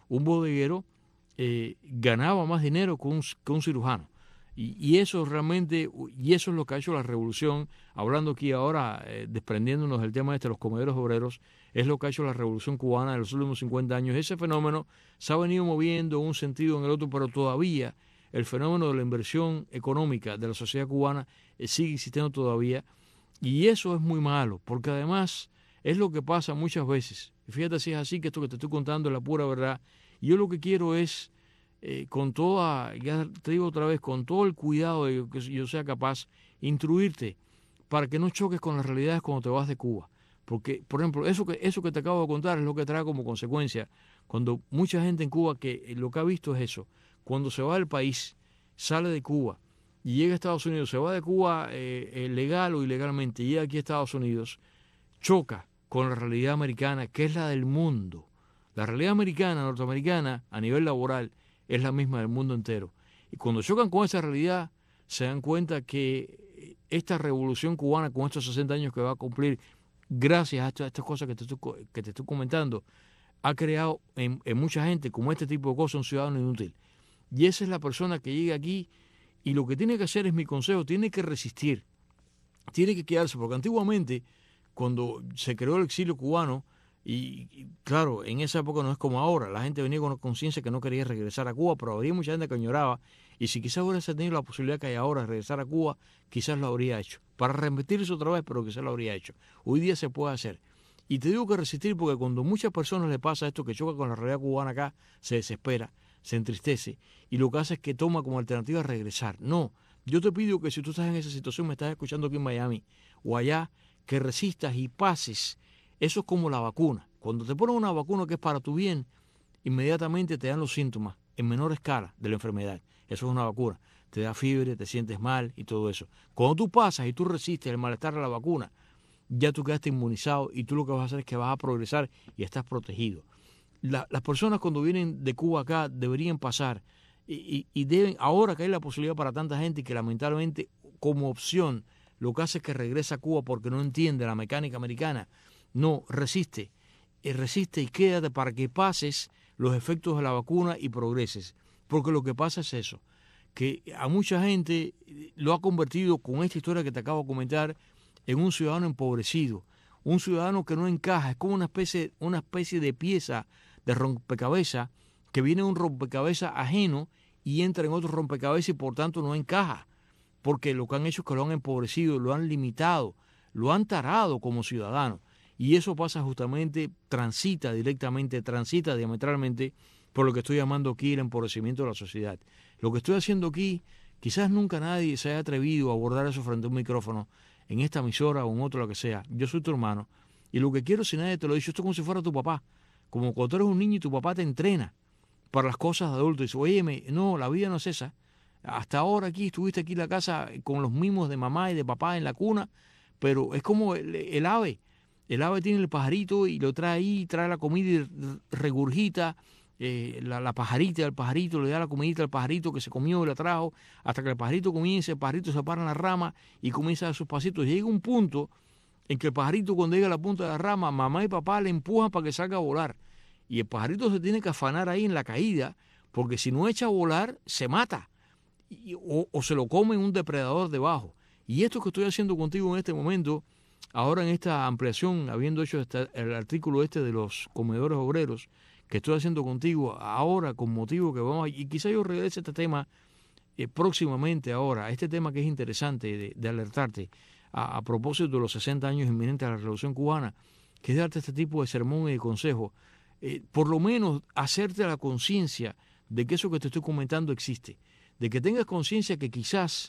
un bodeguero eh, ganaba más dinero que un, que un cirujano. Y, y eso realmente, y eso es lo que ha hecho la revolución, hablando aquí ahora, eh, desprendiéndonos del tema este de los comederos obreros, es lo que ha hecho la revolución cubana en los últimos cincuenta años. Ese fenómeno se ha venido moviendo en un sentido o en el otro, pero todavía el fenómeno de la inversión económica de la sociedad cubana eh, sigue existiendo todavía. Y eso es muy malo, porque además es lo que pasa muchas veces. Fíjate si es así, que esto que te estoy contando es la pura verdad. Y yo lo que quiero es, eh, con toda, ya te digo otra vez, con todo el cuidado de que yo sea capaz, instruirte para que no choques con las realidades cuando te vas de Cuba. Porque, por ejemplo, eso que, eso que te acabo de contar es lo que trae como consecuencia cuando mucha gente en Cuba, que lo que ha visto es eso, cuando se va del país, sale de Cuba y llega a Estados Unidos, se va de Cuba eh, eh, legal o ilegalmente, llega aquí a Estados Unidos, choca con la realidad americana, que es la del mundo. La realidad americana, norteamericana, a nivel laboral, es la misma del mundo entero. Y cuando chocan con esa realidad, se dan cuenta que esta revolución cubana, con estos sesenta años que va a cumplir, gracias a estas, a estas cosas que te, estoy, que te estoy comentando, ha creado en, en mucha gente, como este tipo de cosas, un ciudadano inútil. Y esa es la persona que llega aquí y lo que tiene que hacer, es mi consejo, tiene que resistir, tiene que quedarse, porque antiguamente, cuando se creó el exilio cubano, y, y claro, en esa época no es como ahora, la gente venía con una conciencia que no quería regresar a Cuba, pero había mucha gente que añoraba, y si quizás hubiera tenido la posibilidad que hay ahora de regresar a Cuba, quizás lo habría hecho, para repetirse otra vez, pero quizás lo habría hecho. Hoy día se puede hacer. Y te digo que resistir porque cuando muchas personas les pasa esto, que choca con la realidad cubana acá, se desespera, se entristece, y lo que hace es que toma como alternativa regresar. No, yo te pido que si tú estás en esa situación, me estás escuchando aquí en Miami o allá, que resistas y pases. Eso es como la vacuna. Cuando te ponen una vacuna que es para tu bien, inmediatamente te dan los síntomas en menor escala de la enfermedad. Eso es una vacuna. Te da fiebre, te sientes mal y todo eso. Cuando tú pasas y tú resistes el malestar de la vacuna, ya tú quedaste inmunizado y tú lo que vas a hacer es que vas a progresar y estás protegido. La, las personas cuando vienen de Cuba acá deberían pasar y, y, y deben, ahora que hay la posibilidad para tanta gente y que lamentablemente como opción lo que hace es que regresa a Cuba porque no entiende la mecánica americana. No, resiste, eh, resiste y quédate para que pases los efectos de la vacuna y progreses. Porque lo que pasa es eso, que a mucha gente lo ha convertido con esta historia que te acabo de comentar en un ciudadano empobrecido, un ciudadano que no encaja, es como una especie, una especie de pieza de rompecabezas que viene un rompecabezas ajeno y entra en otro rompecabezas y por tanto no encaja, porque lo que han hecho es que lo han empobrecido, lo han limitado, lo han tarado como ciudadano. Y eso pasa justamente, transita directamente, transita diametralmente por lo que estoy llamando aquí el empobrecimiento de la sociedad. Lo que estoy haciendo aquí, quizás nunca nadie se haya atrevido a abordar eso frente a un micrófono, en esta emisora o en otro, lo que sea. Yo soy tu hermano y lo que quiero, si nadie te lo dice, esto es como si fuera tu papá, como cuando tú eres un niño y tu papá te entrena para las cosas de adulto y dice, oye, no, la vida no es esa. Hasta ahora aquí estuviste aquí en la casa con los mimos de mamá y de papá en la cuna, pero es como el, el ave. El ave tiene el pajarito y lo trae ahí, trae la comida y regurgita eh, la, la pajarita, el pajarito le da la comidita al pajarito que se comió y la trajo, hasta que el pajarito comience, el pajarito se para en la rama y comienza a dar sus pasitos. Llega un punto en que el pajarito, cuando llega a la punta de la rama, mamá y papá le empujan para que salga a volar. Y el pajarito se tiene que afanar ahí en la caída, porque si no echa a volar, se mata. Y, o, o se lo come un depredador debajo. Y esto que estoy haciendo contigo en este momento, ahora en esta ampliación, habiendo hecho este, el artículo este de los comedores obreros, que estoy haciendo contigo ahora con motivo que vamos a, y quizá yo regrese a este tema eh, próximamente ahora, este tema que es interesante de, de alertarte a, a propósito de los sesenta años inminentes de la Revolución Cubana, que es darte este tipo de sermón y de consejo, eh, por lo menos hacerte la conciencia de que eso que te estoy comentando existe, de que tengas conciencia que quizás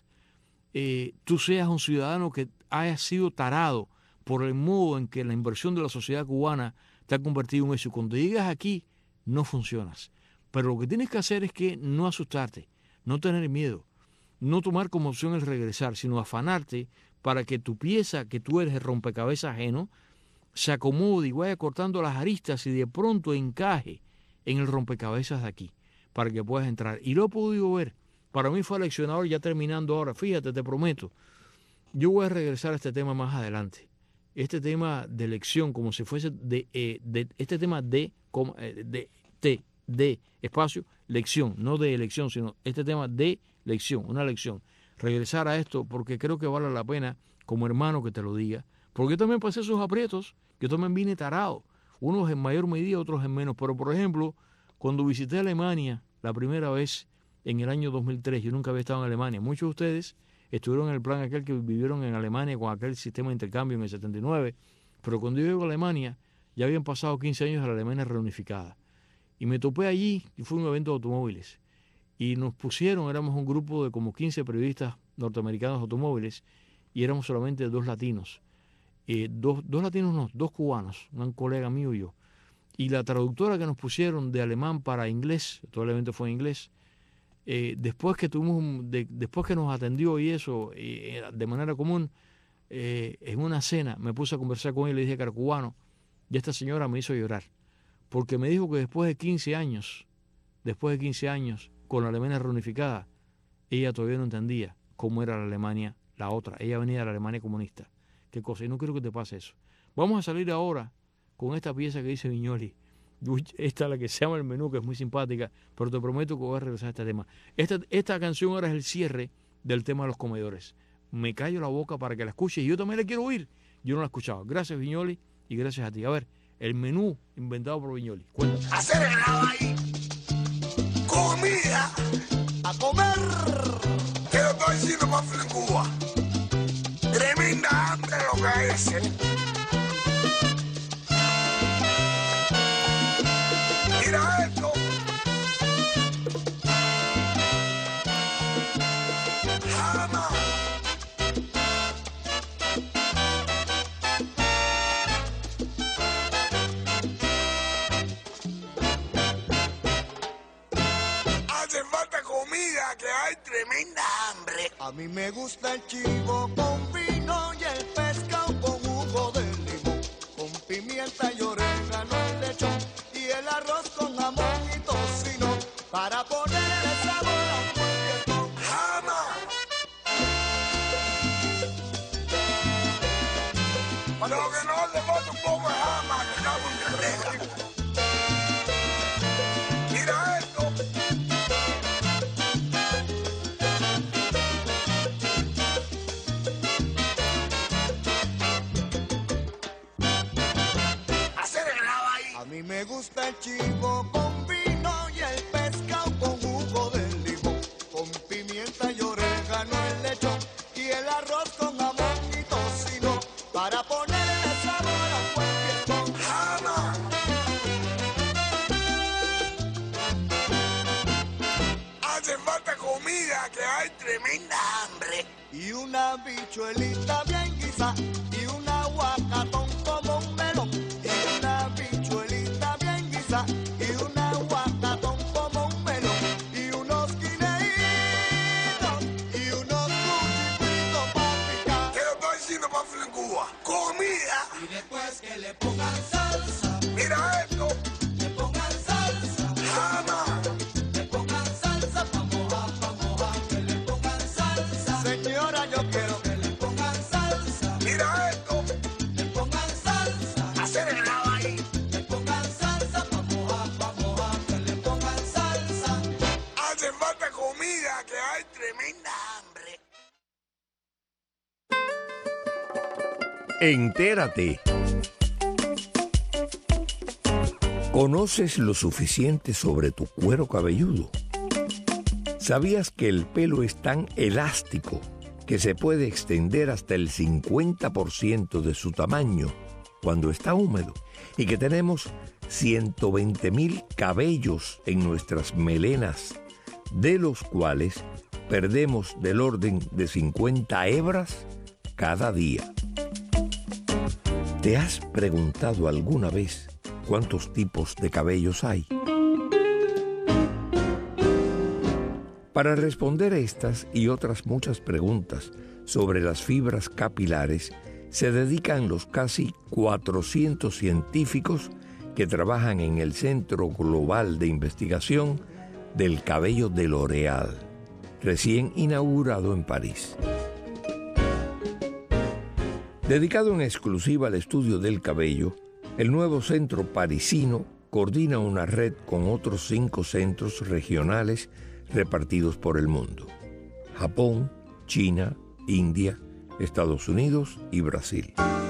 eh, tú seas un ciudadano que haya sido tarado por el modo en que la inversión de la sociedad cubana te ha convertido en eso. Cuando llegas aquí, no funcionas. Pero lo que tienes que hacer es que no asustarte, no tener miedo, no tomar como opción el regresar, sino afanarte para que tu pieza, que tú eres el rompecabezas ajeno, se acomode y vaya cortando las aristas y de pronto encaje en el rompecabezas de aquí, para que puedas entrar. Y lo he podido ver. Para mí fue aleccionador, ya terminando ahora. Fíjate, te prometo, yo voy a regresar a este tema más adelante. Este tema de elección, como si fuese de, eh, de este tema de, de T, de espacio, lección, no de elección, sino este tema de lección, una lección. Regresar a esto porque creo que vale la pena como hermano que te lo diga. Porque yo también pasé esos aprietos, yo también vine tarado, unos en mayor medida, otros en menos. Pero, por ejemplo, cuando visité Alemania la primera vez en el año dos mil tres, yo nunca había estado en Alemania. Muchos de ustedes estuvieron en el plan aquel que vivieron en Alemania con aquel sistema de intercambio en el setenta y nueve, pero cuando yo llego a Alemania ya habían pasado quince años de la Alemania reunificada. Y me topé allí, y fue un evento de automóviles, y nos pusieron, éramos un grupo de como quince periodistas norteamericanos de automóviles, y éramos solamente dos latinos. Eh, dos, dos latinos no, dos cubanos, un colega mío y yo. Y la traductora que nos pusieron de alemán para inglés, todo el evento fue en inglés, eh, después que tuvimos un, de, después que nos atendió y eso, eh, de manera común, eh, en una cena me puse a conversar con él y le dije que era cubano, y esta señora me hizo llorar, porque me dijo que después de quince años, después de quince años, con la Alemania reunificada, ella todavía no entendía cómo era la Alemania, la otra. Ella venía de la Alemania comunista. Qué cosa, y no quiero que te pase eso. Vamos a salir ahora con esta pieza que dice Viñoly. Esta es la que se llama El Menú, que es muy simpática, pero te prometo que voy a regresar a este tema. Esta, esta canción ahora es el cierre del tema de los comedores. Me callo la boca para que la escuches y yo también la quiero oír. Yo no la he escuchado. Gracias, Viñoly, y gracias a ti. A ver, El Menú inventado por Viñoly. Cuéntame. Hacer el ahí. Comida. A comer. ¿Qué lo estoy diciendo más en Cuba? Tremenda hambre lo que es, ¿eh? Mira esto. Jama. Hace falta comida, que hay tremenda hambre. A mí me gusta el chivo con vino y el pescado con jugo de limón, con pimienta y orégano y lechón, y el arroz con jamón y tocino, para ponerle sabor a un buen fiestón. ¡Jama! Pero que no le falta un poco de jama, que estamos en carrera. Mira esto. A mí me gusta el chivo con vino y el pescado con jugo de limón, con pimienta y orégano el lechón, y el arroz con jamón y tocino, para ponerle sabor a un buen fiestón. ¡Jama! Hace falta comida, que hay tremenda hambre. Y una bichuelita bien guisa, y un aguacatón como un melón, y una bichuelita bien guisa, y un aguacatón como un melón, y unos guineitos, y unos cuchipitos para picar. ¿Qué lo estoy diciendo más en Cuba? Comida. Y después que le pongan salsa, Mira esto. le pongan salsa, ¡Jama! le pongan salsa pa' mojar, pa' mojar, que le pongan salsa. Señora, yo quiero que le pongan salsa, Mira esto. le pongan salsa, Hacer el lado ahí. le pongan salsa pa' mojar, pa' mojar, que le pongan salsa. Hace falta comida, que hay tremenda hambre. Entérate. ¿Conoces lo suficiente sobre tu cuero cabelludo? ¿Sabías que el pelo es tan elástico que se puede extender hasta el cincuenta por ciento de su tamaño cuando está húmedo? Y que tenemos ciento veinte mil cabellos en nuestras melenas, de los cuales perdemos del orden de cincuenta hebras cada día. ¿Te has preguntado alguna vez cuántos tipos de cabellos hay? Para responder estas y otras muchas preguntas sobre las fibras capilares, se dedican los casi cuatrocientos científicos que trabajan en el Centro Global de Investigación del Cabello de L'Oréal, recién inaugurado en París. Dedicado en exclusiva al estudio del cabello, el nuevo centro parisino coordina una red con otros cinco centros regionales repartidos por el mundo: Japón, China, India, Estados Unidos y Brasil.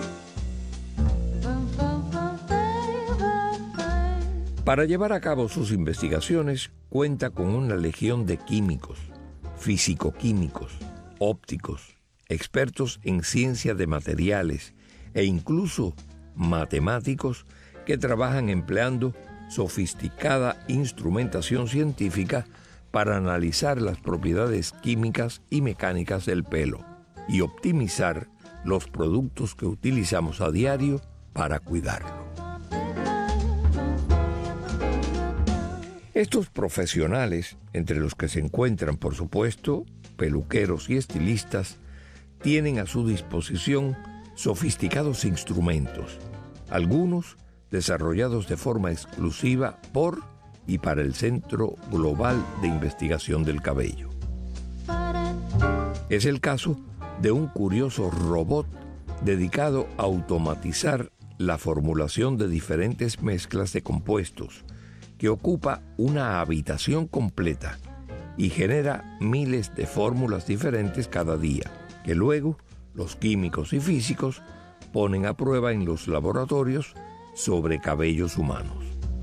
Para llevar a cabo sus investigaciones, cuenta con una legión de químicos, físico-químicos, ópticos, expertos en ciencia de materiales e incluso matemáticos que trabajan empleando sofisticada instrumentación científica para analizar las propiedades químicas y mecánicas del pelo y optimizar los productos que utilizamos a diario para cuidarlo. Estos profesionales, entre los que se encuentran, por supuesto, peluqueros y estilistas, tienen a su disposición sofisticados instrumentos, algunos desarrollados de forma exclusiva por y para el Centro Global de Investigación del Cabello. Es el caso de un curioso robot dedicado a automatizar la formulación de diferentes mezclas de compuestos, que ocupa una habitación completa y genera miles de fórmulas diferentes cada día, que luego los químicos y físicos ponen a prueba en los laboratorios sobre cabellos humanos.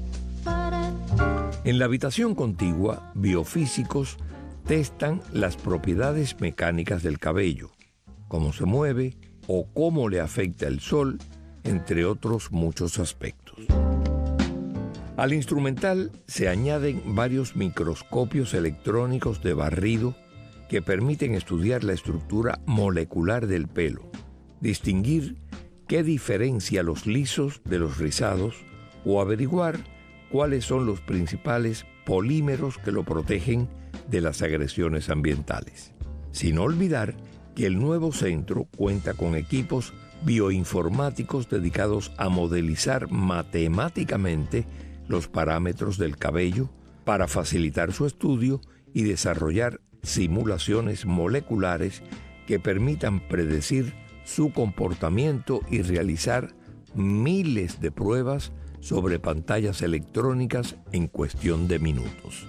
En la habitación contigua, biofísicos testan las propiedades mecánicas del cabello, cómo se mueve o cómo le afecta el sol, entre otros muchos aspectos. Al instrumental se añaden varios microscopios electrónicos de barrido que permiten estudiar la estructura molecular del pelo, distinguir qué diferencia los lisos de los rizados o averiguar cuáles son los principales polímeros que lo protegen de las agresiones ambientales. Sin olvidar que el nuevo centro cuenta con equipos bioinformáticos dedicados a modelizar matemáticamente los parámetros del cabello para facilitar su estudio y desarrollar simulaciones moleculares que permitan predecir su comportamiento y realizar miles de pruebas sobre pantallas electrónicas en cuestión de minutos.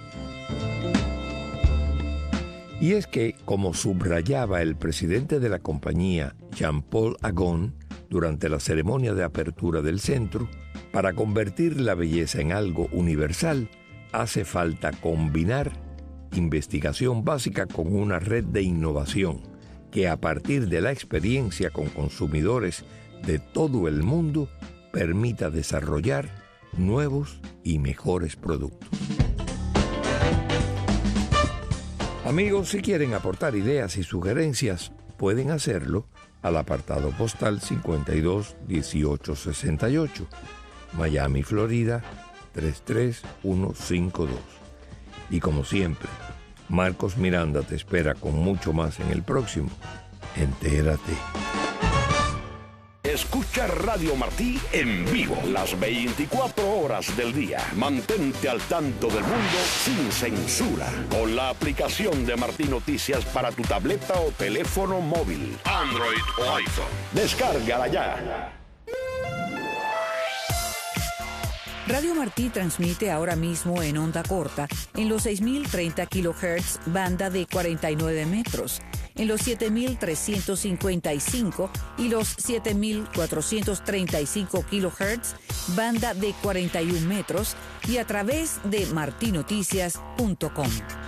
Y es que, como subrayaba el presidente de la compañía, Jean-Paul Agon, durante la ceremonia de apertura del centro, para convertir la belleza en algo universal, hace falta combinar investigación básica con una red de innovación que, a partir de la experiencia con consumidores de todo el mundo, permita desarrollar nuevos y mejores productos. Amigos, si quieren aportar ideas y sugerencias, pueden hacerlo al apartado postal cincuenta y dos dieciocho sesenta y ocho, Miami, Florida tres tres uno cinco dos. Y como siempre, Marcos Miranda te espera con mucho más en el próximo Entérate. Escucha Radio Martí en vivo las veinticuatro horas del día. Mantente al tanto del mundo sin censura con la aplicación de Martí Noticias para tu tableta o teléfono móvil, Android o iPhone. Descárgala ya. Radio Martí transmite ahora mismo en onda corta en los seis mil treinta kilohertz, banda de cuarenta y nueve metros, en los siete mil trescientos cincuenta y cinco y los siete mil cuatrocientos treinta y cinco kilohertz, banda de cuarenta y uno metros, y a través de martinoticias punto com.